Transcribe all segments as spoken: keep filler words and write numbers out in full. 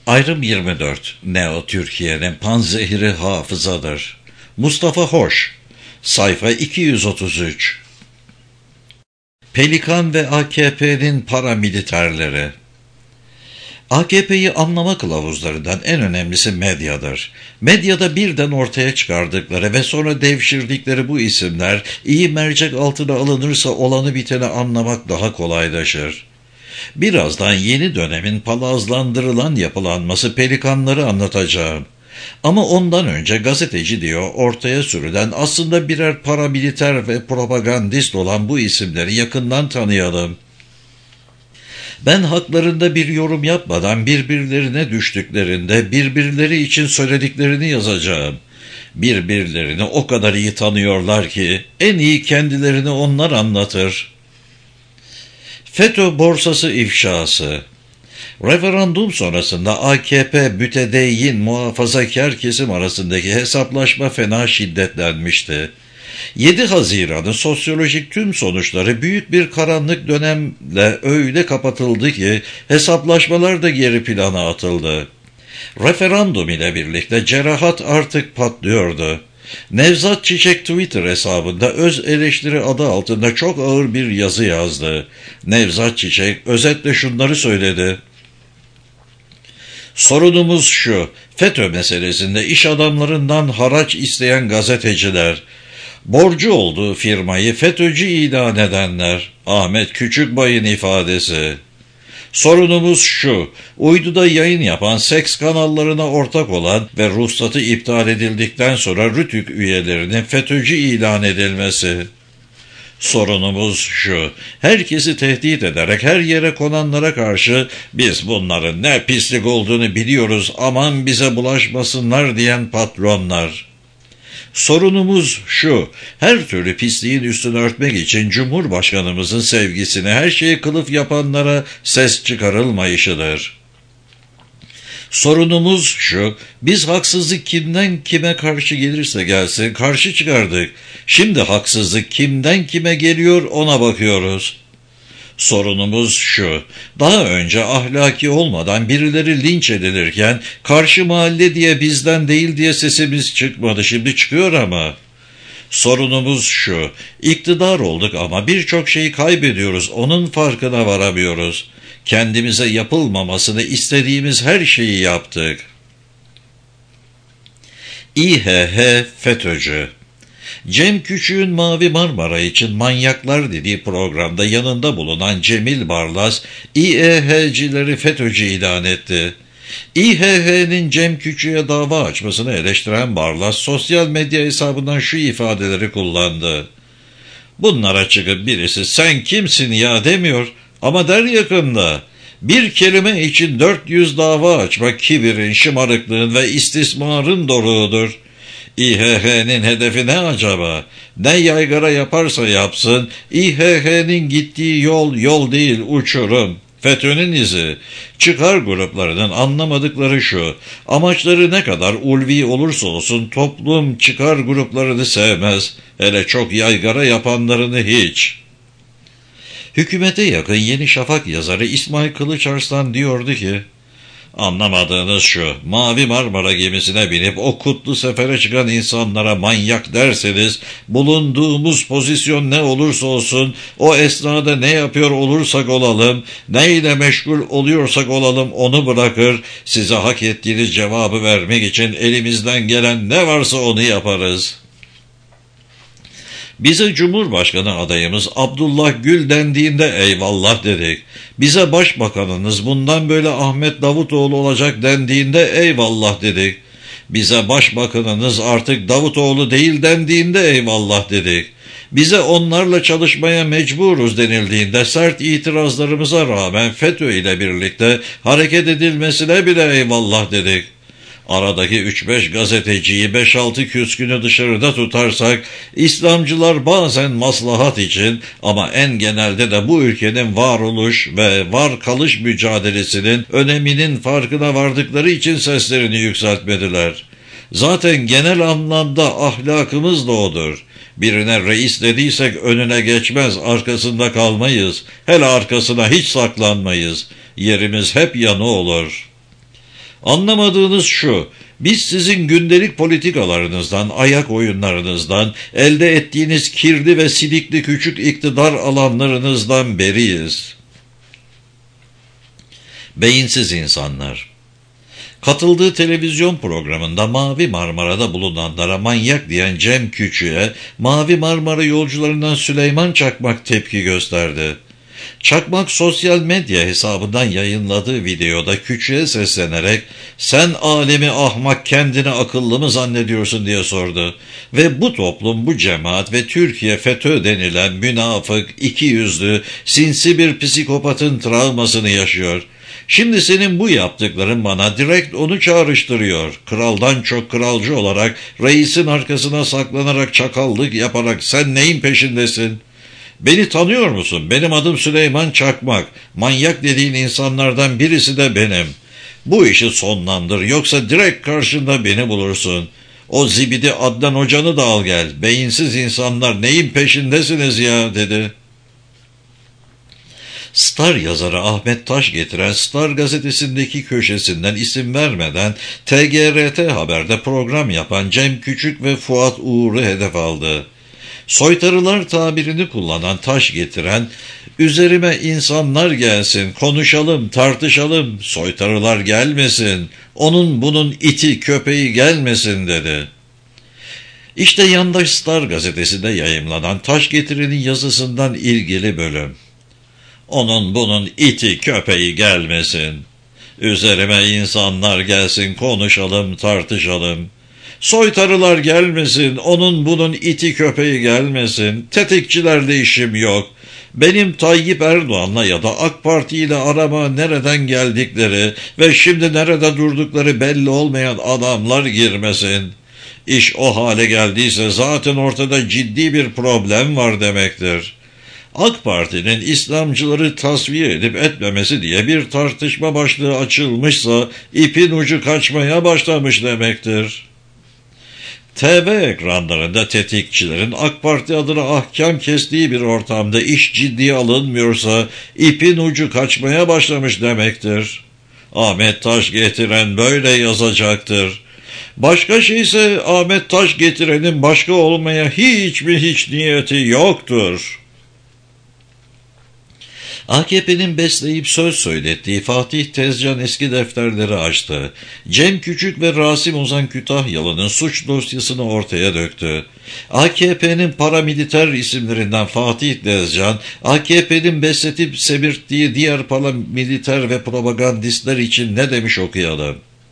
Ayrım yirmi dört. Neo Türkiye'nin panzehiri hafızadır. Mustafa Hoş. Sayfa iki yüz otuz üç. Pelikan ve A K P'nin paramiliterleri. A K P'yi anlama kılavuzlarından en önemlisi medyadır. Medyada birden ortaya çıkardıkları ve sonra devşirdikleri bu isimler iyi mercek altına alınırsa olanı biteni anlamak daha kolaylaşır. Birazdan yeni dönemin palazlandırılan yapılanması pelikanları anlatacağım. Ama ondan önce gazeteci diyor ortaya sürülen aslında birer paramiliter ve propagandist olan bu isimleri yakından tanıyalım. Ben haklarında bir yorum yapmadan birbirlerine düştüklerinde birbirleri için söylediklerini yazacağım. Birbirlerini o kadar iyi tanıyorlar ki en iyi kendilerini onlar anlatır. FETÖ borsası ifşası. Referandum sonrasında A K P mütedeyyin muhafazakar kesim arasındaki hesaplaşma fena şiddetlenmişti. yedi Haziran'ın sosyolojik tüm sonuçları büyük bir karanlık dönemle öyle kapatıldı ki hesaplaşmalar da geri plana atıldı. Referandum ile birlikte cerahat artık patlıyordu. Nevzat Çiçek Twitter hesabında öz eleştiri adı altında çok ağır bir yazı yazdı. Nevzat Çiçek özetle şunları söyledi. Sorunumuz şu, FETÖ meselesinde iş adamlarından haraç isteyen gazeteciler, borcu olduğu firmayı FETÖ'cü ilan edenler, Ahmet Küçükbay'ın ifadesi. Sorunumuz şu, uyduda yayın yapan seks kanallarına ortak olan ve ruhsatı iptal edildikten sonra RTÜK üyelerinin FETÖ'cü ilan edilmesi. Sorunumuz şu, herkesi tehdit ederek her yere konanlara karşı biz bunların ne pislik olduğunu biliyoruz aman bize bulaşmasınlar diyen patronlar. Sorunumuz şu, her türlü pisliğin üstünü örtmek için Cumhurbaşkanımızın sevgisini her şeyi kılıf yapanlara ses çıkarılmayışıdır. Sorunumuz şu, biz haksızlık kimden kime karşı gelirse gelsin karşı çıkardık. Şimdi haksızlık kimden kime geliyor ona bakıyoruz. Sorunumuz şu, daha önce ahlaki olmadan birileri linç edilirken karşı mahalle diye bizden değil diye sesimiz çıkmadı, şimdi çıkıyor ama. Sorunumuz şu, iktidar olduk ama birçok şeyi kaybediyoruz, onun farkına varamıyoruz. Kendimize yapılmamasını istediğimiz her şeyi yaptık. İHH FETÖ'cü. Cem Küçük'ün Mavi Marmara için manyaklar dediği programda yanında bulunan Cemil Barlas, İHH'cileri FETÖ'cü ilan etti. İHH'nin Cem Küçük'e dava açmasını eleştiren Barlas, sosyal medya hesabından şu ifadeleri kullandı. Bunlara çıkıp birisi sen kimsin ya demiyor ama der yakında. Bir kelime için dört yüz dava açmak kibirin, şımarıklığın ve istismarın doruğudur. İHH'nin hedefi ne acaba? Ne yaygara yaparsa yapsın, İHH'nin gittiği yol yol değil uçurum. FETÖ'nün izi. Çıkar gruplarının anlamadıkları şu, amaçları ne kadar ulvi olursa olsun toplum çıkar gruplarını sevmez, hele çok yaygara yapanlarını hiç. Hükümete yakın Yeni Şafak yazarı İsmail Kılıçarslan diyordu ki, anlamadığınız şu, Mavi Marmara gemisine binip o kutlu sefere çıkan insanlara manyak derseniz, bulunduğumuz pozisyon ne olursa olsun, o esnada ne yapıyor olursak olalım, neyle meşgul oluyorsak olalım onu bırakır, size hak ettiğiniz cevabı vermek için elimizden gelen ne varsa onu yaparız. Bize Cumhurbaşkanı adayımız Abdullah Gül dendiğinde eyvallah dedik. Bize Başbakanınız bundan böyle Ahmet Davutoğlu olacak dendiğinde eyvallah dedik. Bize Başbakanınız artık Davutoğlu değil dendiğinde eyvallah dedik. Bize onlarla çalışmaya mecburuz denildiğinde sert itirazlarımıza rağmen FETÖ ile birlikte hareket edilmesine bile eyvallah dedik. Aradaki üç beş gazeteciyi beş altı küskünü dışarıda tutarsak, İslamcılar bazen maslahat için ama en genelde de bu ülkenin varoluş ve var kalış mücadelesinin öneminin farkına vardıkları için seslerini yükseltmediler. Zaten genel anlamda ahlakımız da odur. Birine reis dediysek önüne geçmez, arkasında kalmayız. Hele arkasına hiç saklanmayız. Yerimiz hep yanı olur. Anlamadığınız şu: biz sizin gündelik politikalarınızdan, ayak oyunlarınızdan, elde ettiğiniz kirli ve sidikli küçük iktidar alanlarınızdan beriyiz. Beyinsiz insanlar. Katıldığı televizyon programında Mavi Marmara'da bulunanlara manyak diyen Cem Küçük'e Mavi Marmara yolcularından Süleyman Çakmak tepki gösterdi. Çakmak sosyal medya hesabından yayınladığı videoda Küçük'e seslenerek "Sen alemi ahmak, kendini akıllı mı zannediyorsun?" diye sordu. Ve bu toplum, bu cemaat ve Türkiye FETÖ denilen münafık, ikiyüzlü, sinsi bir psikopatın travmasını yaşıyor. Şimdi senin bu yaptıkların bana direkt onu çağrıştırıyor. Kraldan çok kralcı olarak, reisin arkasına saklanarak, çakallık yaparak sen neyin peşindesin? Beni tanıyor musun? Benim adım Süleyman Çakmak. Manyak dediğin insanlardan birisi de benim. Bu işi sonlandır, yoksa direkt karşında beni bulursun. O zibidi Adnan Hoca'nı da al gel. Beyinsiz insanlar, neyin peşindesiniz ya, dedi. Star yazarı Ahmet Taş getiren Star gazetesindeki köşesinden isim vermeden T G R T Haber'de program yapan Cem Küçük ve Fuat Uğur'u hedef aldı. Soytarılar tabirini kullanan Taş getiren, "Üzerime insanlar gelsin, konuşalım, tartışalım, soytarılar gelmesin, onun bunun iti köpeği gelmesin," dedi. İşte yandaş Star gazetesinde yayımlanan Taş getirinin yazısından ilgili bölüm. "Onun bunun iti köpeği gelmesin. Üzerime insanlar gelsin, konuşalım, tartışalım. Soytarılar gelmesin, onun bunun iti köpeği gelmesin. Tetikçilerle işim yok. Benim Tayyip Erdoğan'la ya da AK Parti ile arama nereden geldikleri ve şimdi nerede durdukları belli olmayan adamlar girmesin. İş o hale geldiyse zaten ortada ciddi bir problem var demektir. AK Parti'nin İslamcıları tasfiye edip etmemesi diye bir tartışma başlığı açılmışsa ipin ucu kaçmaya başlamış demektir." T V ekranlarında tetikçilerin AK Parti adına ahkam kestiği bir ortamda iş ciddiye alınmıyorsa ipin ucu kaçmaya başlamış demektir. Ahmet Taş getiren böyle yazacaktır. Başka şeyse Ahmet Taş getirenin başka olmaya hiç mi hiç niyeti yoktur. A K P'nin besleyip söz söylettiği Fatih Tezcan eski defterleri açtı. Cem Küçük ve Rasim Ozan Kütahyalı'nın suç dosyasını ortaya döktü. A K P'nin paramiliter isimlerinden Fatih Tezcan, A K P'nin besletip semirttiği diğer paramiliter ve propagandistler için ne demiş okuyalım.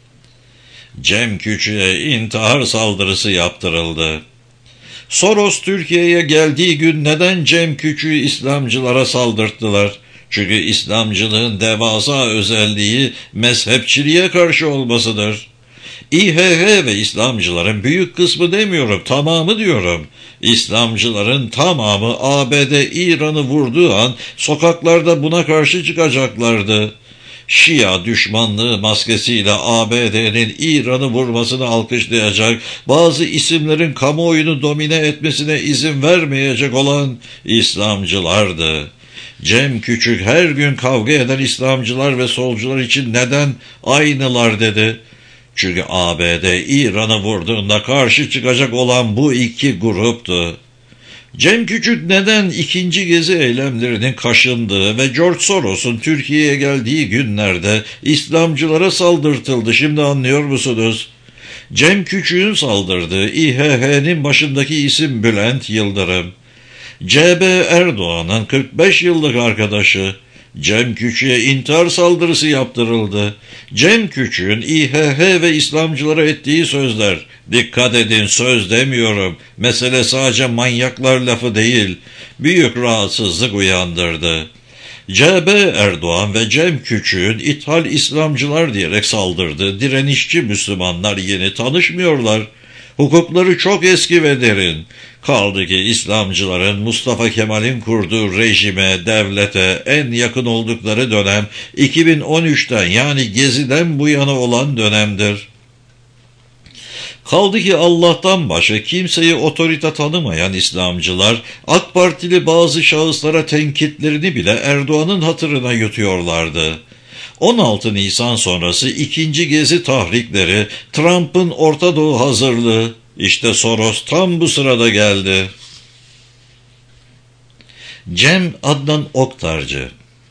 Cem Küçük'e intihar saldırısı yaptırıldı. Soros Türkiye'ye geldiği gün neden Cem Küçük'ü İslamcılara saldırttılar? Çünkü İslamcılığın devasa özelliği mezhepçiliğe karşı olmasıdır. İ H H ve İslamcıların büyük kısmı demiyorum, tamamı diyorum. İslamcıların tamamı A B D İran'ı vurduğu an sokaklarda buna karşı çıkacaklardı. Şia düşmanlığı maskesiyle A B D'nin İran'ı vurmasını alkışlayacak, bazı isimlerin kamuoyunu domine etmesine izin vermeyecek olan İslamcılardı. Cem Küçük her gün kavga eden İslamcılar ve solcular için neden aynılar dedi. Çünkü A B D İran'ı vurduğunda karşı çıkacak olan bu iki gruptu. Cem Küçük neden ikinci gezi eylemlerinin kaşındığı ve George Soros'un Türkiye'ye geldiği günlerde İslamcılara saldırtıldı, şimdi anlıyor musunuz? Cem Küçük'ün saldırdığı İ H H'nin başındaki isim Bülent Yıldırım. C B Erdoğan'ın kırk beş yıllık arkadaşı. Cem Küçük'e intihar saldırısı yaptırıldı. Cem Küçük'ün İ H H ve İslamcılara ettiği sözler, dikkat edin söz demiyorum, mesele sadece manyaklar lafı değil, büyük rahatsızlık uyandırdı. C B Erdoğan ve Cem Küçük'ün ithal İslamcılar diyerek saldırdığı direnişçi Müslümanlar yeni tanışmıyorlar. Hukukları çok eski ve derin. Kaldı ki İslamcıların Mustafa Kemal'in kurduğu rejime, devlete en yakın oldukları dönem iki bin on üçten yani Gezi'den bu yana olan dönemdir. Kaldı ki Allah'tan başka kimseyi otorite tanımayan İslamcılar, AK Partili bazı şahıslara tenkitlerini bile Erdoğan'ın hatırına yutuyorlardı. on altı Nisan sonrası ikinci gezi tahrikleri, Trump'ın Orta Doğu hazırlığı, işte Soros tam bu sırada geldi. Cem Adnan Oktarcı.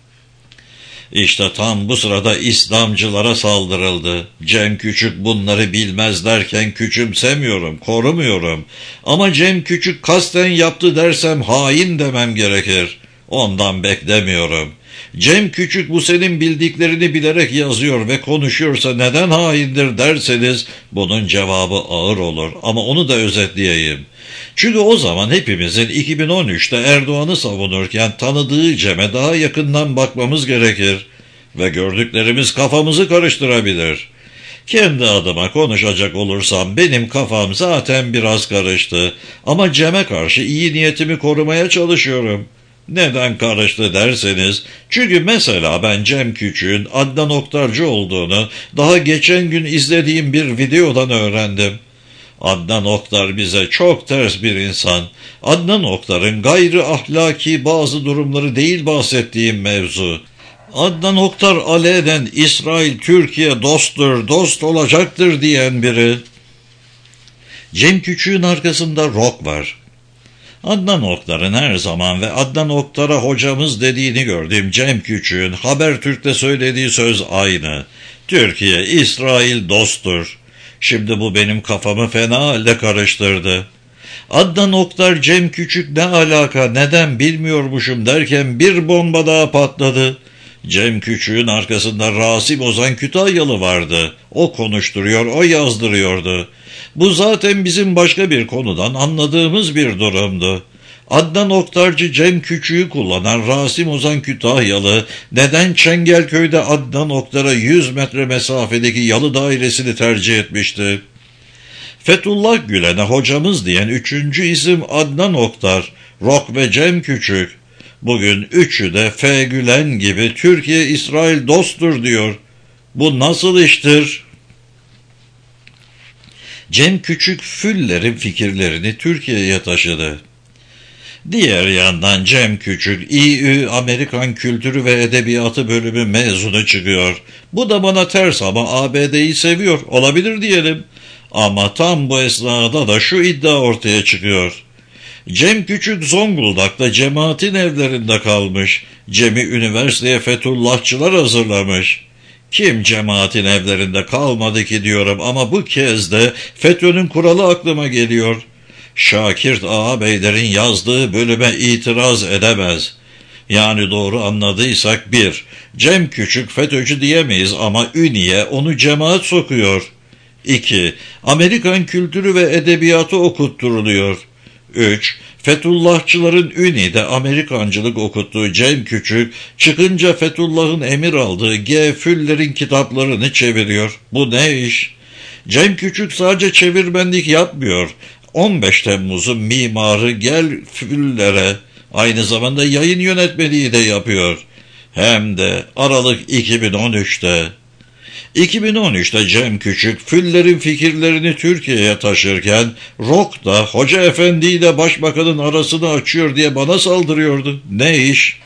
İşte tam bu sırada İslamcılara saldırıldı. Cem Küçük bunları bilmez derken küçümsemiyorum, korumuyorum. Ama Cem Küçük kasten yaptı dersem hain demem gerekir. Ondan beklemiyorum. Cem Küçük bu senin bildiklerini bilerek yazıyor ve konuşuyorsa neden haindir derseniz bunun cevabı ağır olur ama onu da özetleyeyim. Çünkü o zaman hepimizin iki bin on üçte Erdoğan'ı savunurken tanıdığı Cem'e daha yakından bakmamız gerekir ve gördüklerimiz kafamızı karıştırabilir. Kendi adıma konuşacak olursam benim kafam zaten biraz karıştı ama Cem'e karşı iyi niyetimi korumaya çalışıyorum. Neden karıştı derseniz, çünkü mesela ben Cem Küçük'ün Adnan Oktarcı olduğunu daha geçen gün izlediğim bir videodan öğrendim. Adnan Oktar bize çok ters bir insan. Adnan Oktar'ın gayri ahlaki bazı durumları değil bahsettiğim mevzu. Adnan Oktar alenen İsrail Türkiye dosttur, dost olacaktır diyen biri. Cem Küçük'ün arkasında rock var. Adnan Oktar'ın her zaman ve Adnan Oktar'a hocamız dediğini gördüğüm Cem Küçük'ün Habertürk'te söylediği söz aynı. Türkiye, İsrail dosttur. Şimdi bu benim kafamı fena halde karıştırdı. Adnan Oktar, Cem Küçük ne alaka, neden bilmiyormuşum derken bir bomba daha patladı. Cem Küçük'ün arkasında Rasim Ozan Kütahyalı vardı. O konuşturuyor, o yazdırıyordu. Bu zaten bizim başka bir konudan anladığımız bir durumdu. Adnan Oktarcı Cem Küçük'ü kullanan Rasim Ozan Kütahyalı neden Çengelköy'de Adnan Oktar'a yüz metre mesafedeki yalı dairesini tercih etmişti? Fethullah Gülen'e hocamız diyen üçüncü isim Adnan Oktar, Rock ve Cem Küçük. Bugün üçü de F. Gülen gibi Türkiye-İsrail dosttur diyor. Bu nasıl iştir? Cem Küçük Füller'in fikirlerini Türkiye'ye taşıdı. Diğer yandan Cem Küçük İ Ü Amerikan Kültürü ve Edebiyatı bölümü mezunu çıkıyor. Bu da bana ters ama A B D'yi seviyor, olabilir diyelim. Ama tam bu esnada da şu iddia ortaya çıkıyor. Cem Küçük Zonguldak'ta cemaatin evlerinde kalmış. Cem'i üniversiteye Fethullahçılar hazırlamış. Kim cemaatin evlerinde kalmadı ki diyorum ama bu kez de FETÖ'nün kuralı aklıma geliyor. Şakirt ağabeylerin yazdığı bölüme itiraz edemez. Yani doğru anladıysak bir, Cem Küçük FETÖ'cü diyemeyiz ama Ünye onu cemaat sokuyor. iki. Amerikan kültürü ve edebiyatı okutturuluyor. üç. Fethullahçıların Ünye'de Amerikancılık okuttuğu Cem Küçük, çıkınca Fethullah'ın emir aldığı G. Füller'in kitaplarını çeviriyor. Bu ne iş? Cem Küçük sadece çevirmenlik yapmıyor. on beş Temmuz'un mimarı Gel Füller'e aynı zamanda yayın yönetmeliği de yapıyor. Hem de Aralık iki bin on üçte. iki bin on üçte Cem Küçük Füller'in fikirlerini Türkiye'ye taşırken Rock da Hoca Efendi ile Başbakanın arasını açıyor diye bana saldırıyordu. Ne iş?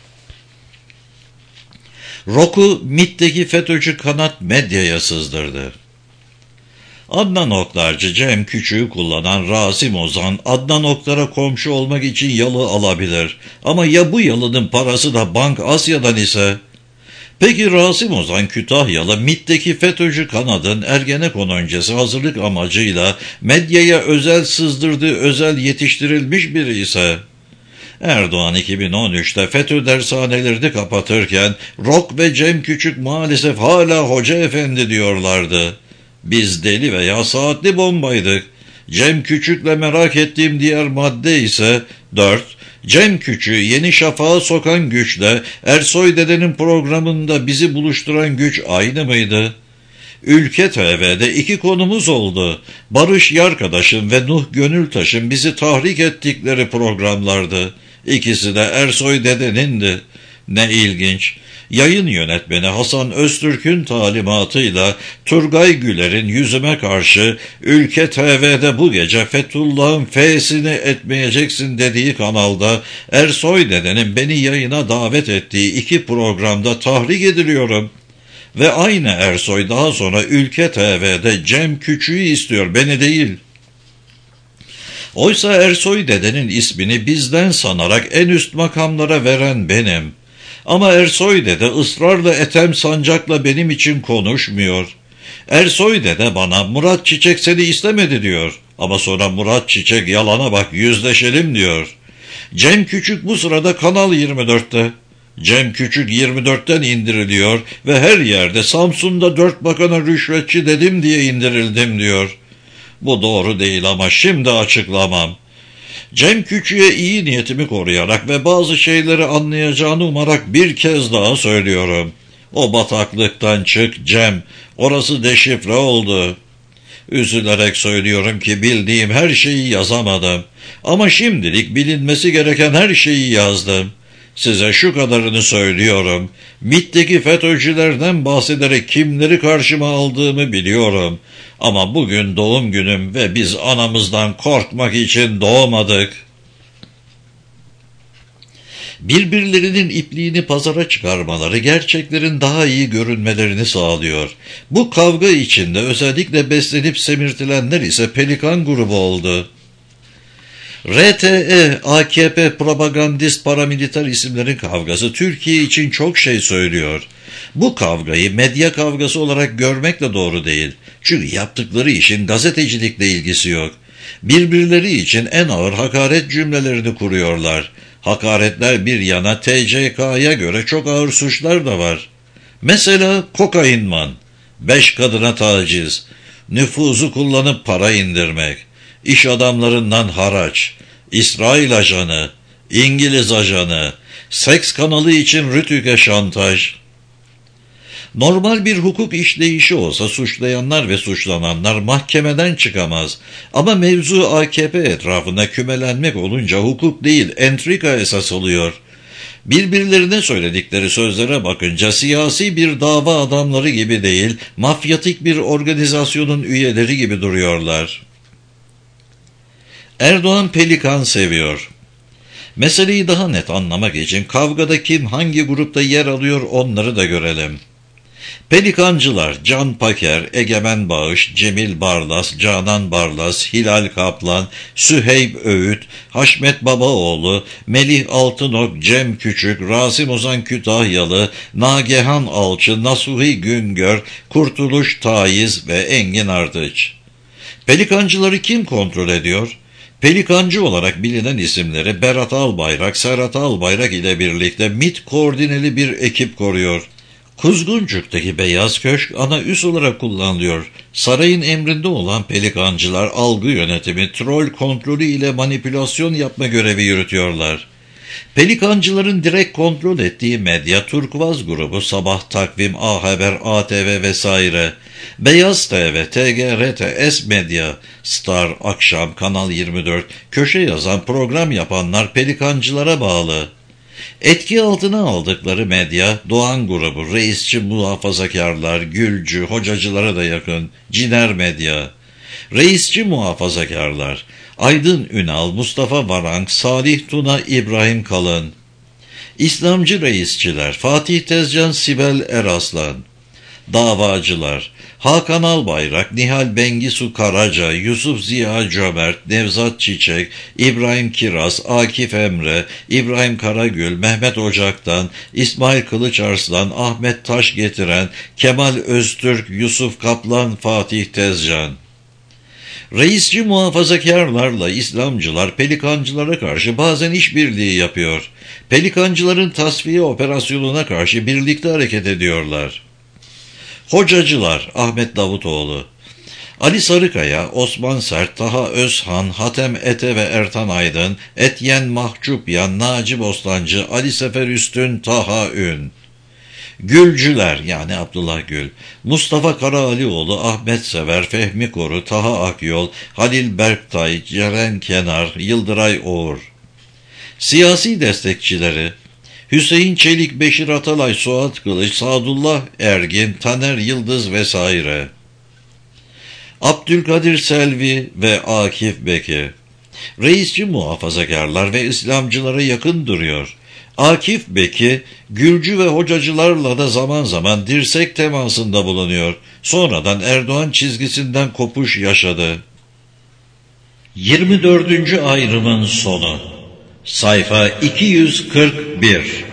Rock'u MİT'teki FETÖ'cü kanat medyaya sızdırdı. Adnan Oktarcı Cem Küçük'ü kullanan Rasim Ozan, Adnan Oktar'a komşu olmak için yalı alabilir. Ama ya bu yalının parası da Bank Asya'dan ise? Peki Rasim Ozan Kütahyalı MİT'teki FETÖ'cü kanadın Ergenekon öncesi hazırlık amacıyla medyaya özel sızdırdığı özel yetiştirilmiş biri ise? Erdoğan iki bin on üçte FETÖ dershanelerini kapatırken Rock ve Cem Küçük maalesef hala Hoca Efendi diyorlardı. Biz deli veya saatli bombaydık. Cem Küçük'le merak ettiğim diğer madde ise dört. Cem Küçük'ü Yeni Şafak'a sokan güçle Ersoy Dede'nin programında bizi buluşturan güç aynı mıydı? Ülke T V'de iki konumuz oldu. Barış Yarkadaş'ın ve Nuh Gönültaş'ın bizi tahrik ettikleri programlardı. İkisi de Ersoy Dede'nindi. Ne ilginç. Yayın yönetmeni Hasan Öztürk'ün talimatıyla Turgay Güler'in yüzüme karşı Ülke T V'de bu gece Fethullah'ın F'sini etmeyeceksin dediği kanalda Ersoy Dede'nin beni yayına davet ettiği iki programda tahrik ediliyorum. Ve aynı Ersoy daha sonra Ülke T V'de Cem Küçük'ü istiyor, beni değil. Oysa Ersoy dedenin ismini bizden sanarak en üst makamlara veren benim. Ama Ersoy dede ısrarla Ethem Sancak'la benim için konuşmuyor. Ersoy dede bana Murat Çiçek seni istemedi diyor. Ama sonra Murat Çiçek yalana bak yüzleşelim diyor. Cem Küçük bu sırada Kanal yirmi dörtte. Cem Küçük yirmi dörtten indiriliyor ve her yerde Samsun'da dört bakana rüşvetçi dedim diye indirildim diyor. Bu doğru değil ama şimdi açıklamam. Cem Küçük'e iyi niyetimi koruyarak ve bazı şeyleri anlayacağını umarak bir kez daha söylüyorum. O bataklıktan çık Cem, orası deşifre oldu. Üzülerek söylüyorum ki bildiğim her şeyi yazamadım. Ama şimdilik bilinmesi gereken her şeyi yazdım. Size şu kadarını söylüyorum. MİT'teki FETÖ'cülerden bahsederek kimleri karşıma aldığımı biliyorum. Ama bugün doğum günüm ve biz anamızdan korkmak için doğmadık. Birbirlerinin ipliğini pazara çıkarmaları gerçeklerin daha iyi görünmelerini sağlıyor. Bu kavga içinde özellikle beslenip semirtilenler ise Pelikan grubu oldu. R T E, A K P propagandist paramiliter isimlerin kavgası Türkiye için çok şey söylüyor. Bu kavgayı medya kavgası olarak görmek de doğru değil. Çünkü yaptıkları işin gazetecilikle ilgisi yok. Birbirleri için en ağır hakaret cümlelerini kuruyorlar. Hakaretler bir yana T C K'ya göre çok ağır suçlar da var. Mesela kokainman, beş kadına taciz, nüfuzu kullanıp para indirmek, iş adamlarından haraç, İsrail ajanı, İngiliz ajanı, seks kanalı için Rütük'e şantaj. Normal bir hukuk işleyişi olsa suçlayanlar ve suçlananlar mahkemeden çıkamaz. Ama mevzu A K P etrafında kümelenmek olunca hukuk değil, entrika esas oluyor. Birbirlerine söyledikleri sözlere bakınca siyasi bir dava adamları gibi değil, mafyatik bir organizasyonun üyeleri gibi duruyorlar. Erdoğan Pelikan seviyor. Meseleyi daha net anlamak için kavgada kim hangi grupta yer alıyor onları da görelim. Pelikancılar Can Paker, Egemen Bağış, Cemil Barlas, Canan Barlas, Hilal Kaplan, Süheyb Öğüt, Haşmet Babaoğlu, Melih Altınok, Cem Küçük, Rasim Ozan Kütahyalı, Nagehan Alçı, Nasuhi Güngör, Kurtuluş Taiz ve Engin Ardıç. Pelikancıları kim kontrol ediyor? Pelikancı olarak bilinen isimleri Berat Albayrak, Serhat Albayrak ile birlikte MİT koordineli bir ekip koruyor. Kuzguncuk'taki Beyaz Köşk ana üs olarak kullanılıyor. Sarayın emrinde olan pelikancılar algı yönetimi, troll kontrolü ile manipülasyon yapma görevi yürütüyorlar. Pelikancıların direkt kontrol ettiği medya Turkuaz grubu, Sabah Takvim, A Haber, A T V vesaire. Beyaz T V, T G R T, S Medya, Star, Akşam, Kanal yirmi dört, köşe yazan, program yapanlar pelikancılara bağlı. Etki altına aldıkları medya Doğan grubu, reisçi muhafazakarlar, Gülcü, hocacılara da yakın, Ciner Medya. Reisçi muhafazakarlar Aydın Ünal, Mustafa Varank, Salih Tuna, İbrahim Kalın. İslamcı reisçiler Fatih Tezcan, Sibel Eraslan. Davacılar Hakan Albayrak, Nihal Bengisu Karaca, Yusuf Ziya Cömert, Nevzat Çiçek, İbrahim Kiraz, Akif Emre, İbrahim Karagül, Mehmet Ocak'tan, İsmail Kılıçarslan, Ahmet Taş Getiren, Kemal Öztürk, Yusuf Kaplan, Fatih Tezcan. Reisçi muhafazakarlarla İslamcılar pelikancılara karşı bazen işbirliği yapıyor. Pelikancıların tasfiye operasyonuna karşı birlikte hareket ediyorlar. Hocacılar Ahmet Davutoğlu, Ali Sarıkaya, Osman Sert, Taha Özhan, Hatem Ete ve Ertan Aydın, Etyen Mahçupyan, Naci Bostancı, Ali Sefer Üstün, Taha Ün. Gülcüler yani Abdullah Gül, Mustafa Karaalioğlu, Ahmet Sever, Fehmi Koru, Taha Akyol, Halil Berktay, Ceren Kenar, Yıldıray Oğur. Siyasi destekçileri Hüseyin Çelik, Beşir Atalay, Suat Kılıç, Sadullah Ergin, Taner Yıldız vesaire. Abdülkadir Selvi ve Akif Beki. Reisçi muhafazakarlar ve İslamcılara yakın duruyor. Akif Beki, Gürcü ve hocacılarla da zaman zaman dirsek temasında bulunuyor. Sonradan Erdoğan çizgisinden kopuş yaşadı. yirmi dördüncü ayrımın sonu. Sayfa iki yüz kırk bir.